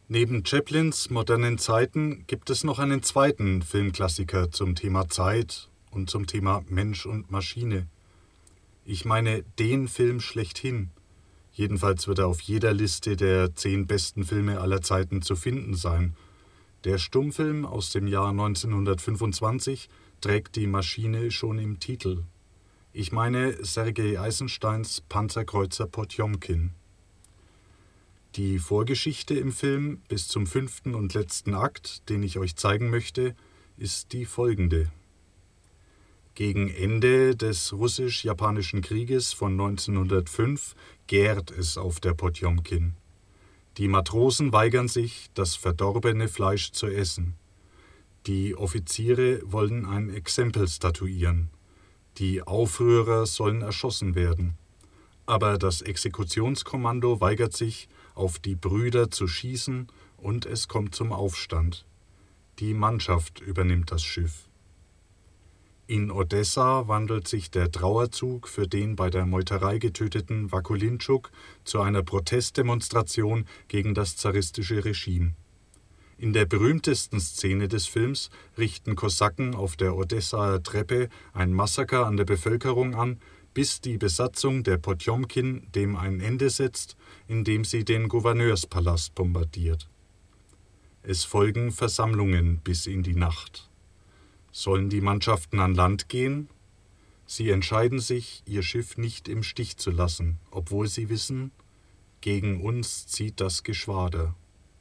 Neben Chaplins Modernen Zeiten gibt es noch einen zweiten Filmklassiker zum Thema Zeit und zum Thema Mensch und Maschine. Ich meine den Film schlechthin. Jedenfalls wird er auf jeder Liste der 10 besten Filme aller Zeiten zu finden sein. Der Stummfilm aus dem Jahr 1925 trägt die Maschine schon im Titel. Ich meine Sergei Eisensteins Panzerkreuzer Potjomkin. Die Vorgeschichte im Film bis zum 5. und letzten Akt, den ich euch zeigen möchte, ist die folgende. Gegen Ende des russisch-japanischen Krieges von 1905 gärt es auf der Potjomkin. Die Matrosen weigern sich, das verdorbene Fleisch zu essen. Die Offiziere wollen ein Exempel statuieren. Die Aufrührer sollen erschossen werden. Aber das Exekutionskommando weigert sich, auf die Brüder zu schießen, und es kommt zum Aufstand. Die Mannschaft übernimmt das Schiff. In Odessa wandelt sich der Trauerzug für den bei der Meuterei getöteten Wakulintschuk zu einer Protestdemonstration gegen das zaristische Regime. In der berühmtesten Szene des Films richten Kosaken auf der Odessaer Treppe ein Massaker an der Bevölkerung an, bis die Besatzung der Potjomkin dem ein Ende setzt, indem sie den Gouverneurspalast bombardiert. Es folgen Versammlungen bis in die Nacht. Sollen die Mannschaften an Land gehen? Sie entscheiden sich, ihr Schiff nicht im Stich zu lassen, obwohl sie wissen, gegen uns zieht das Geschwader.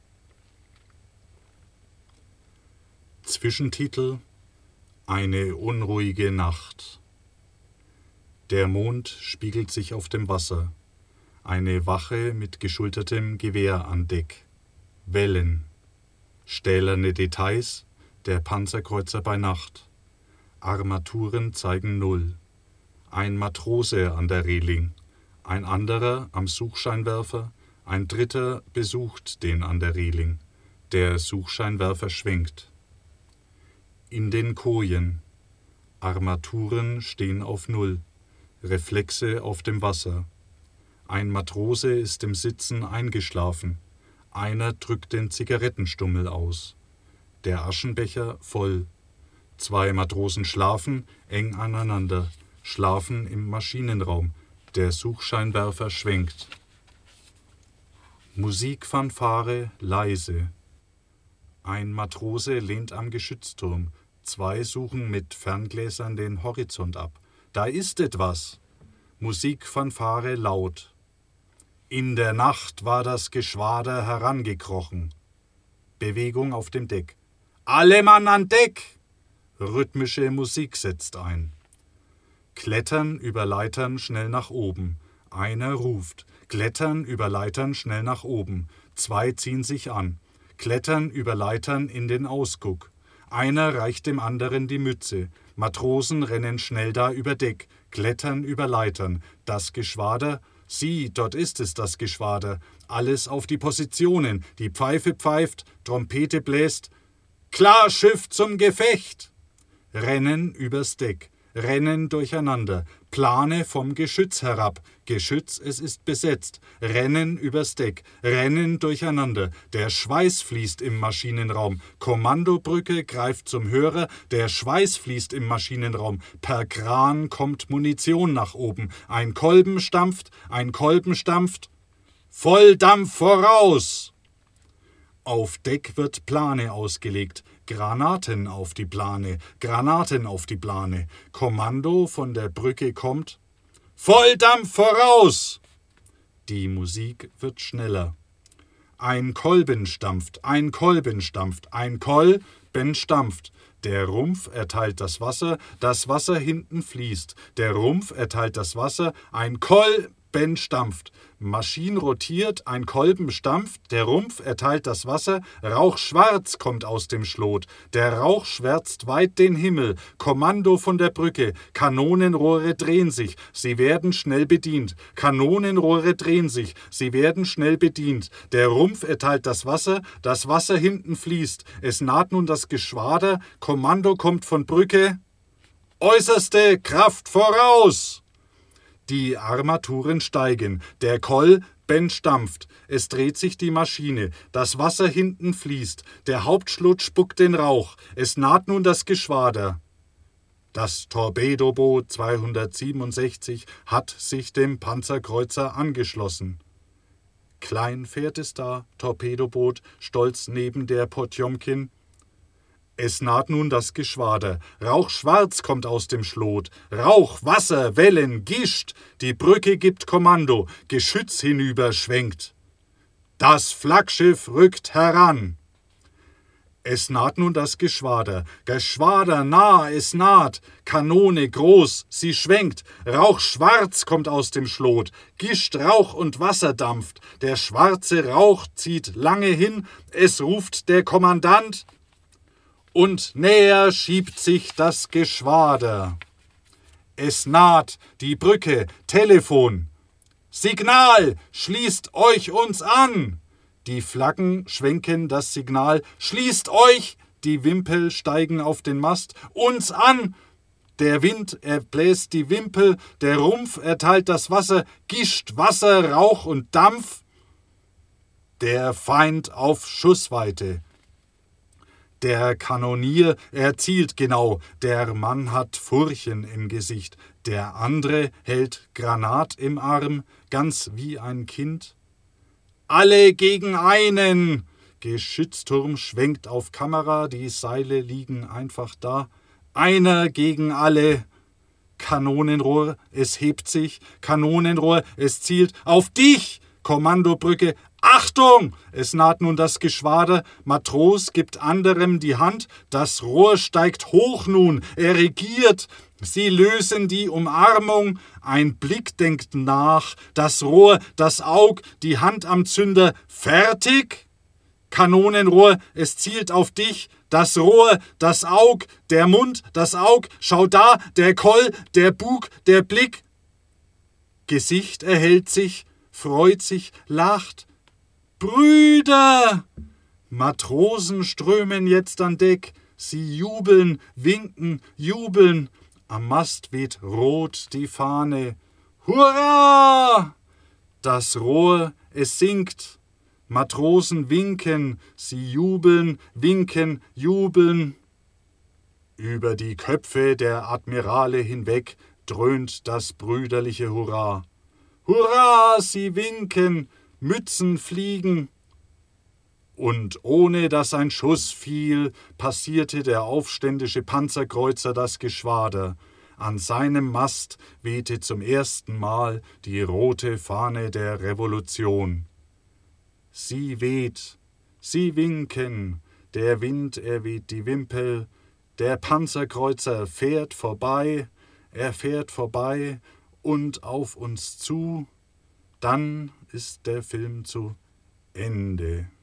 Zwischentitel: Eine unruhige Nacht. Der Mond spiegelt sich auf dem Wasser. Eine Wache mit geschultertem Gewehr an Deck. Wellen. Stählerne Details, der Panzerkreuzer bei Nacht. Armaturen zeigen 0. Ein Matrose an der Reling. Ein anderer am Suchscheinwerfer. Ein dritter besucht den an der Reling. Der Suchscheinwerfer schwenkt. In den Kojen. Armaturen stehen auf 0. Reflexe auf dem Wasser. Ein Matrose ist im Sitzen eingeschlafen. Einer drückt den Zigarettenstummel aus. Der Aschenbecher voll. 2 Matrosen schlafen, eng aneinander, schlafen im Maschinenraum. Der Suchscheinwerfer schwenkt. Musikfanfare leise. Ein Matrose lehnt am Geschützturm. 2 suchen mit Ferngläsern den Horizont ab. Da ist etwas. Musikfanfare laut. In der Nacht war das Geschwader herangekrochen. Bewegung auf dem Deck. Alle Mann an Deck! Rhythmische Musik setzt ein. Klettern über Leitern schnell nach oben. Einer ruft. Klettern über Leitern schnell nach oben. 2 ziehen sich an. Klettern über Leitern in den Ausguck. Einer reicht dem anderen die Mütze. Matrosen rennen schnell da über Deck, klettern über Leitern. Das Geschwader, sieh, dort ist es, das Geschwader. Alles auf die Positionen. Die Pfeife pfeift, Trompete bläst. Klar, Schiff zum Gefecht! Rennen übers Deck. Rennen durcheinander. Plane vom Geschütz herab. Geschütz, es ist besetzt. Rennen übers Deck. Rennen durcheinander. Der Schweiß fließt im Maschinenraum. Kommandobrücke greift zum Hörer. Der Schweiß fließt im Maschinenraum. Per Kran kommt Munition nach oben. Ein Kolben stampft. Volldampf voraus! Auf Deck wird Plane ausgelegt. Granaten auf die Plane. Kommando von der Brücke kommt. Volldampf voraus! Die Musik wird schneller. Ein Kolben stampft. Der Rumpf erteilt das Wasser hinten fließt. Der Rumpf erteilt das Wasser, ein Kolben stampft. Maschine rotiert, ein Kolben stampft, der Rumpf erteilt das Wasser, Rauch schwarz kommt aus dem Schlot. Der Rauch schwärzt weit den Himmel, Kommando von der Brücke, Kanonenrohre drehen sich, sie werden schnell bedient. Der Rumpf erteilt das Wasser hinten fließt. Es naht nun das Geschwader, Kommando kommt von Brücke. Äußerste Kraft voraus! Die Armaturen steigen, der Kolben Bench dampft, es dreht sich die Maschine, das Wasser hinten fließt, der Hauptschlot spuckt den Rauch, es naht nun das Geschwader. Das Torpedoboot 267 hat sich dem Panzerkreuzer angeschlossen. Klein fährt es da, Torpedoboot, stolz neben der Potjomkin. Es naht nun das Geschwader, Rauchschwarz kommt aus dem Schlot, Rauch, Wasser, Wellen, Gischt, die Brücke gibt Kommando, Geschütz hinüber schwenkt. Das Flaggschiff rückt heran. Es naht nun das Geschwader, Geschwader nah, es naht, Kanone groß, sie schwenkt, Rauch schwarz kommt aus dem Schlot, Gischt, Rauch und Wasser dampft, der schwarze Rauch zieht lange hin, es ruft der Kommandant, und näher schiebt sich das Geschwader. Es naht die Brücke, Telefon. Signal, schließt euch uns an! Die Flaggen schwenken das Signal. Schließt euch! Die Wimpel steigen auf den Mast. Uns an! Der Wind erbläst die Wimpel, der Rumpf erteilt das Wasser, Gischt, Wasser, Rauch und Dampf. Der Feind auf Schussweite. Der Kanonier, er zielt genau, der Mann hat Furchen im Gesicht, der andere hält Granat im Arm, ganz wie ein Kind. Alle gegen einen! Geschützturm schwenkt auf Kamera, die Seile liegen einfach da. Einer gegen alle! Kanonenrohr, es hebt sich, Kanonenrohr, es zielt auf dich! Kommandobrücke, Achtung! Es naht nun das Geschwader, Matros gibt anderem die Hand, das Rohr steigt hoch nun, er regiert, sie lösen die Umarmung, ein Blick denkt nach, das Rohr, das Aug, die Hand am Zünder, fertig? Kanonenrohr, es zielt auf dich, das Rohr, das Aug, der Mund, das Aug, schau da, der Koll, der Bug, der Blick. Gesicht erhellt sich, freut sich, lacht. Brüder! Matrosen strömen jetzt an Deck, sie jubeln, winken, jubeln. Am Mast weht rot die Fahne. Hurra! Das Rohr, es sinkt. Matrosen winken, sie jubeln, winken, jubeln. Über die Köpfe der Admirale hinweg dröhnt das brüderliche Hurra. Hurra, sie winken, Mützen fliegen. Und ohne dass ein Schuss fiel, passierte der aufständische Panzerkreuzer das Geschwader. An seinem Mast wehte zum ersten Mal die rote Fahne der Revolution. Sie weht, sie winken, der Wind erweht die Wimpel, der Panzerkreuzer fährt vorbei, er fährt vorbei und auf uns zu, dann ist der Film zu Ende.